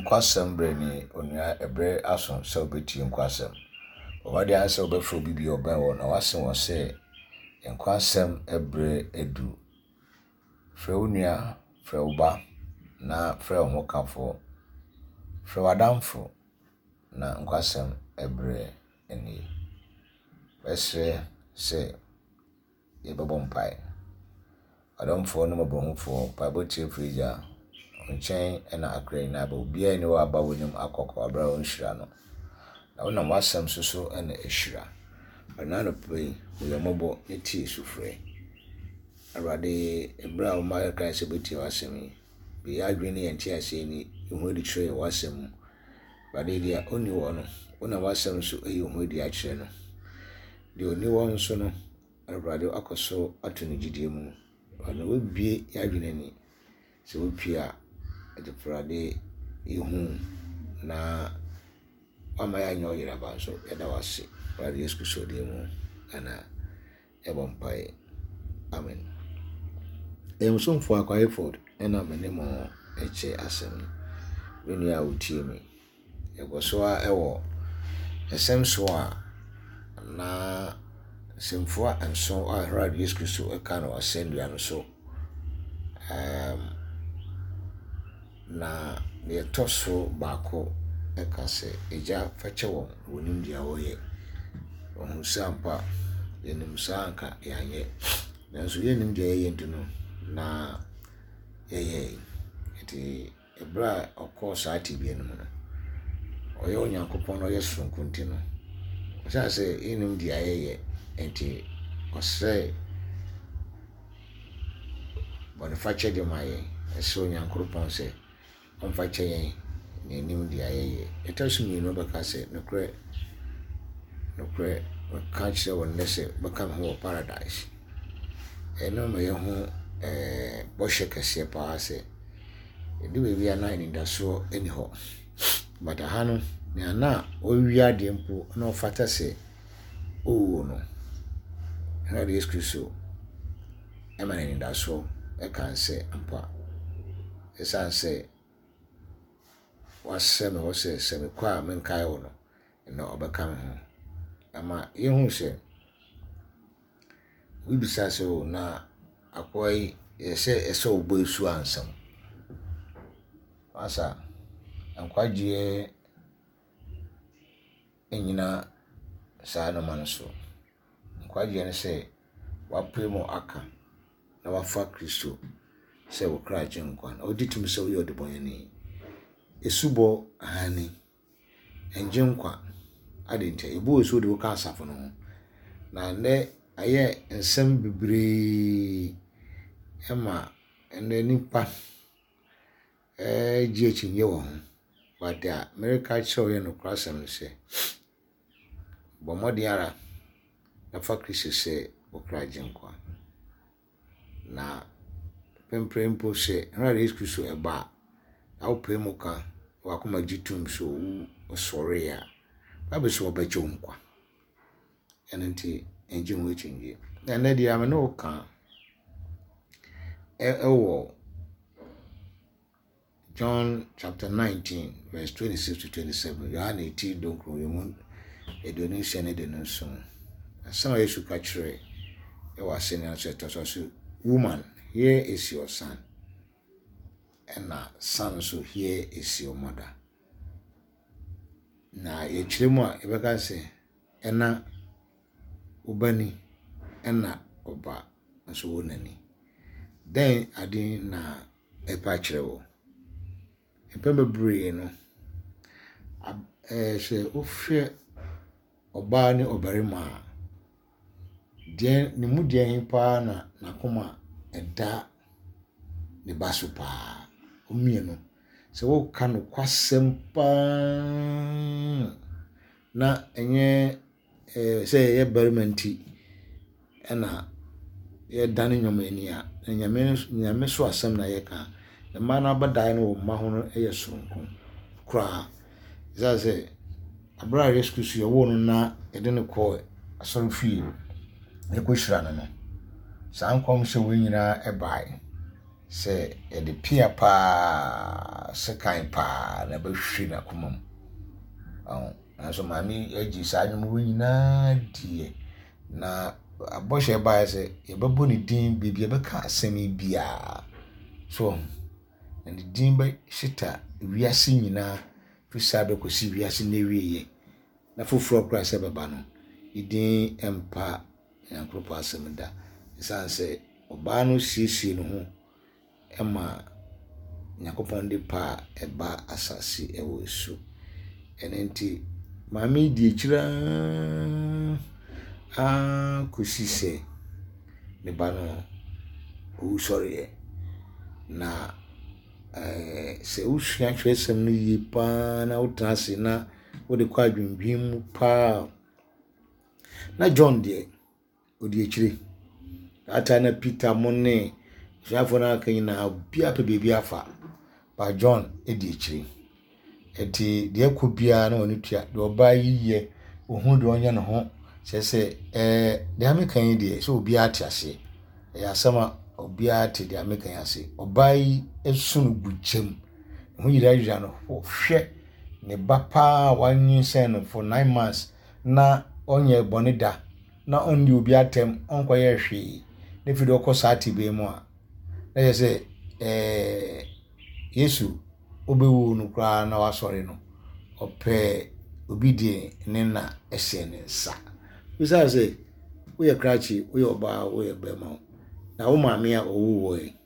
Nkwasɛm bre ni onua ebre aso sɛ obeti nkwasɛm. Owade anse obefro bibi oben wo na wase wo sɛ nkwasɛm ebre edu. Frɛ onua, frɛ oba na frɛ ho kafo. Frɛ wadamfo na nkwasɛm ebre eni. Besre sɛ yebɛbɔ mpae. Adamfo no mabɔhufo pa botie frija. Nchen ena akra na ba obia ni wa ba wonim akɔkɔ abra wo nhira no. Na wona wasɛm soso ena ehira. Ana no pray wo mobo eti sufre. Awurade ebra wo ma ka se betie wasɛm yi. Bi adwene yenti ase ni hu edi kyerɛ wasɛm. Awurade dia oni wo no. Wona wasɛm so eyi hu edi a kyerɛ no. De oni wo nso no awurade akoso ato ne gidie mu. Ana wo bie yadwene ni. Se wo pia Adifrade ihu na wama ya nyo yira ba so eda wase Awurade Yesu Kristo de mu ana ebo mpae. Amen. Emsomfo akwaye ford ena menemo eche asem wenu ya utie mi egoso a ewo esem so a na semfo a enso a Awurade Yesu Kristo eka no asendua no so na ne toso baako eka se eja fache won wonim dia woye ohun sampa yenim sanka yanye nanso yenim dia yeye no na yeye eti ebra okosa atibie no no oye onyankopon no yesunkunti no osa se yenim dia yeye enti osre boniface de maye eso onyankopon se onfache yen ni nim dia yeye etasumi no beka se nokre catch the one nese beka ho paradise eno me ho boshe kese pa se edi we wi ana ni daso eni ho but hanu ni ana o wi ade mpo na ofata se o no na Yesu Kristo emane ni daso e kan se ampa esan se waseme wose seme kwa menkai wo no na obeka me ho ama yehu se wibisa se o na akwai ese obo esu ansam asa ankwaje enyina saa no manso ankwaje ne se wapemo aka na wafa Kristo se wo kra gyenkwa na oditum se wo yodibonyani esubo hani enjenkwa adenta ebo esu de woka asafo no na ne aye ensem bibre ema ene nipa GH nye wo ho but America show ye no krasem se bomodi ara na fa Kristo se wo kra gyenkwa na pemprempo se na Yesu Kristo eba awo premuka wakoma jitum so osore ya babe so obecho nkwa enenti enje wo chinje na na dia me no ka ewo John chapter 19 verse 26 to 27 Yohana ti donkro yemu edonisia ne denunso asama Yesu ka kire e wasene aso to woman here is your son and son so here is your mother. Na ye chiremu a ebeka se ena ubani ena oba so wonani. Then adin na epa chirewo. Epembe bre no se ofhwe oba ni obarima de ni mu de hin pa na nakoma eda ne baso pa omienu se wo kanu kwasempa na enye se ye barmanti ena ye dane nyomani a nyame so asem na ye ka e ma na badai no ma ho no ye soronko kra za se abra Yesu Kristo ye wo no na e de ne ko ason fie e ko hira no no sa ankom se wo nyina e bai se de pia pa se kan pa na be hwe na komam so mami agi sa anwum nyina die na aboshe ba se ye bebo ni din bibia be ka asemi bia so na ni din be shita wiase nyina fisa be kosi wiase na wieye na foforo kra se beba no idin empa yankropo asem da isanse oba no siesie no ho ema nyakopon de pa eba asase ewo esu enenti mami di ekira kosi se ne ba no o sorry na se usua twesem no yi pa na utrase na wo de kwa adwendwem mu pa na John de odi ekire ata na Peter monne jafo na kan na bia pe bebia afa ba John edi ekire eti de akobia na oni tua de oba yiye ohun de onya ne ho se de amekan de so obi ate ase ya sama obi ate de amekan ase oba yi esunu buchem ho yira no hwe ne bapa wanyin sen for 9 months na onye bonida na onni obi atem onkoye hwe ne fido kosati be mu a na yese Yesu obewu no kra na wasori no ope obi die ne na ese ne nsa bisa se we ye krachi we oba we ye bema na wo maame a owu yi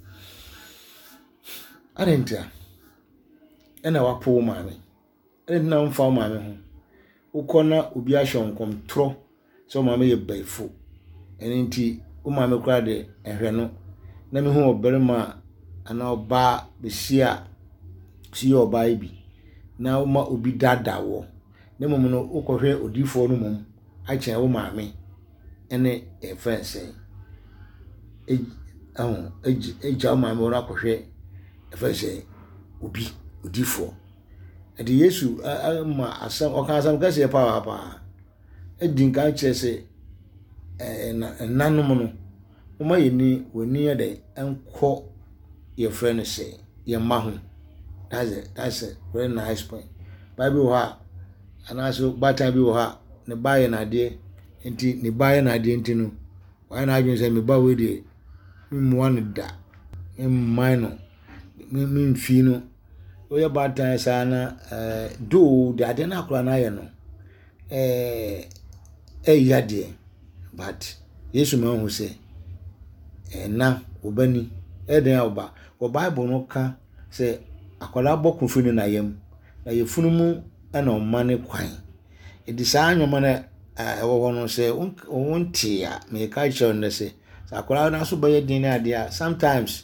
arentia ena wapo wo maame ena mfa wo maame ho ukona obi ahonkom tro so maame ye baifo enenti wo maame kra de ehwe no na me hu oberema ana oba besia si oba ibi na ma obi dada wo ne mom no ukohwe odifo no mom achen wo maame ene efense eja maame wo akohwe efense obi odifo edi Yesu ma asam okasam kase pa edin kan chese nanom no uma yeni woni ade enko your friend say your mahu that's a very nice point Bible ha anaso bata bi wo ha ne baye na de enti ne baye na de enti no why na adwun say me ba we de me one da mine me mfi no oya bata sana do de ade na akura na ye no ya de but Yesu ma hu say na obani eden oba wo Bible no ka say akwala bokufo ni na yam na yefunu mu na omane kwan edi sa anwoma na ewo no say wonte a me ka che on say akwala na so baye din na ade a sometimes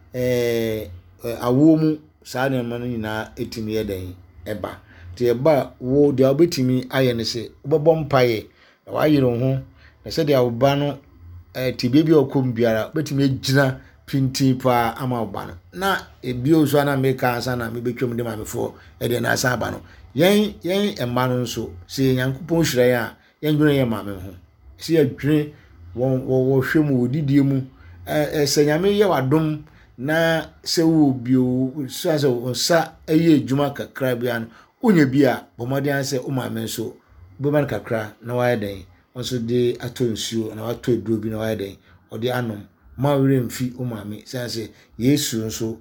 awomu sa na man nyina etimi yeden eba te eba wo de obetimi aye ne say obebo mpaye na wayiro ho na say de oba no ti bebi okom biara betimi agina pinti pa ama oba na ebio so na meka ansa na me betwem de mamefo de na asa aba no yen emma no nso se Yankopon hire ya yen dwene ye mame ho se adwene wo hwemu odidie mu se nyame ye wadom na se wo bio so so sa eye adwuma kakra bia no onye bia bomode anse o mame nso boban kakra na waye den onso de atonsuo na wato eduro bi na waye den ode anom ma were mfi o mame say Yesu nso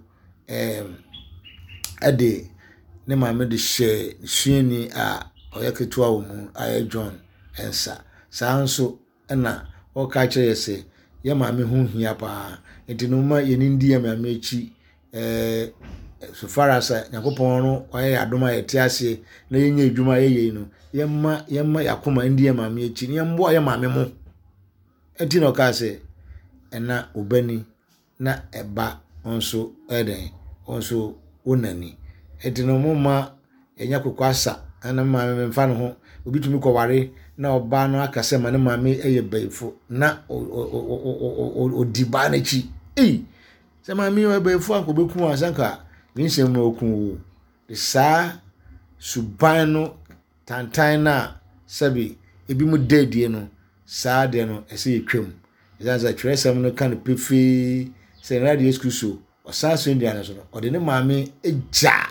ade ne mame de hye suani a oyeketua wo mu aye John ensa sa nso na o ka kire yese ye mame hu hia pa enti no ma ye ndi ya mame echi so far as Yakopon no oye adoma ye tiase na yenye adwuma ye no yemma yakoma ndi ya mame echi ne mbo ye mame mo enti no ka se ena obani na eba onso eden onso onani edino moma enya kokwasa ana mame mfa no ho obi tumi kware na oba no akase ma ne mame eye baifo na odiba na chi se mame we baifo ankobeku asanka winsem no oku de sa suban no tantan na sabi ebi mu dedie no sa de no ese yetwam izaza twresem no kan pefi say na de school so o san so India so o de ne maame eja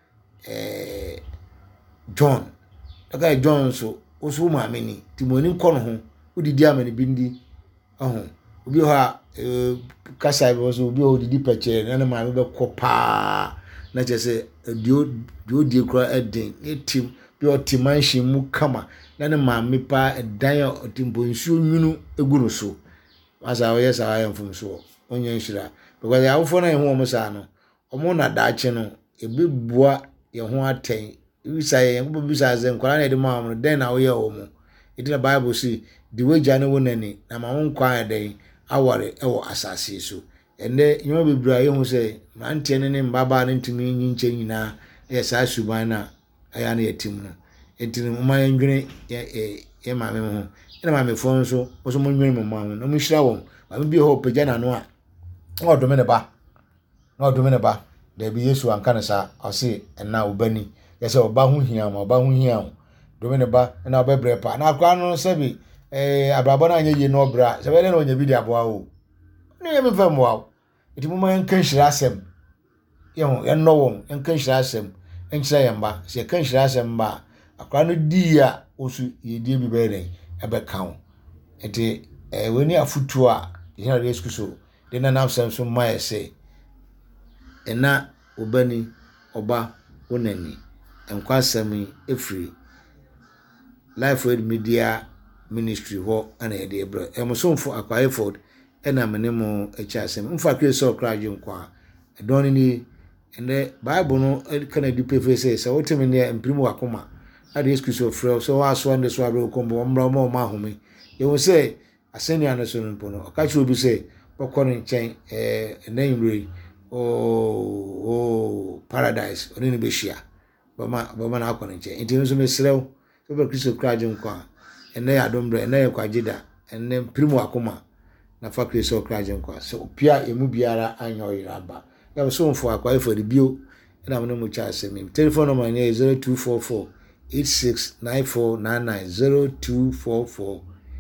John okay John so o so maame ni timoni nko no ho udidi amane bindi obi ha kasa bo so obi odidi peche na maame be kopa na chese dio kura eden etim bi otimanhyin mu kama na ne maame pa edan otimbonsuo nwunu egunu so asa o yes I am from so onye nhira because ya wofo na ye ho omo sa no omo na daache no ebebua ye ho aten bisa ye ngo bisa ze nkwara na de ma omo den na wo ye omo it the Bible say the way jane wonani na ma won kwa eden aware ewo asase so ende nyoma bebra ye hu say mantie ne mbaba ne ntumi nyinche nyina ye sa suban na aya na yetim no entini mma ndwene ye maame ho ina maame fo nso oso mo ndwene mo maame no mo hira won maame bi ho pagya na no a odome ne ba da bi Yesu anka ne sa o se na obani ye se oba ho hia mo dome ne ba na obebre pa na akwa no se bi abrabo na anye ye no obra se be ne onya bi di aboa o ne ye me fam wa iti mo man kan hira asem ye ho ye no won en kan hira asem en hira ye mba se kan hira asem ba akwa no di a osu ye die bi be den ebe kan enti weni afutu a ye na rescue so de na nam sem so ma ye se ena obani oba wonani enkwasem efri Life Word Media Ministry ho ana ye de ebro emosomfo akwayeford ena menemo echiasem mfa kreso kraje nkwa edon ni ende Bible no kana di preface say wotemi ne emprimu akoma ade excuse of free so waso ande so abe kombo mbra mo ma home ye wo say aseni ane so npo no ka chi obi say pokọ nchen enanwre paradise oni ne be hia bama na akọ nchen enti no so mesrew so be Kristo kraje nkwa ene ya dombre ene ya kwagida ene emprimu akoma na fa Kristo kraje nkwa so pia emu biara anya oyiraba ya so mfo akwayeford bio ina mo no cha asem telephone number ni 0244 869499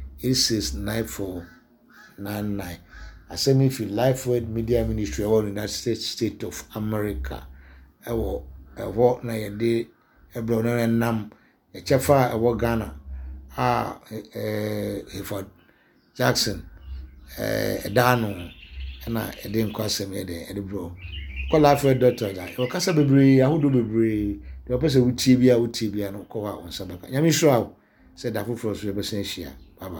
0244869499 asemi fi Life Word Media Ministry of the United States of America ewo na yede ebro na nam echefa ewo Ghana Hayford Jackson edano na ede nkwasem ede bro ko Life Word doctor da o kasa bebre ahodo bebre de opese wutie bia no ko wa on sabaka nyame hwa se da foforo so be sen hia baba